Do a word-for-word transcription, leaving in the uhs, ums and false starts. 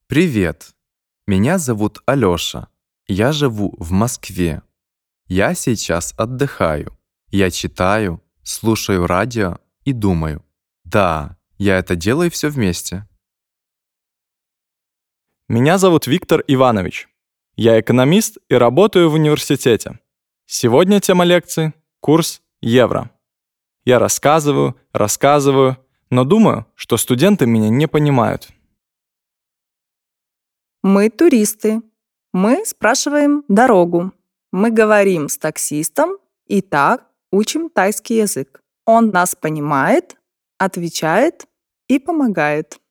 Привет, меня зовут Алёша. Я живу в Москве. Я сейчас отдыхаю. Я читаю, слушаю радио и думаю. Да, я это делаю все вместе. Меня зовут Виктор Иванович. Я экономист и работаю в университете. Сегодня тема лекции — курс евро. Я рассказываю, рассказываю, но думаю, что студенты меня не понимают. Мы туристы. Мы спрашиваем дорогу. Мы говорим с таксистом и так учим тайский язык. Он нас понимает, отвечает и помогает.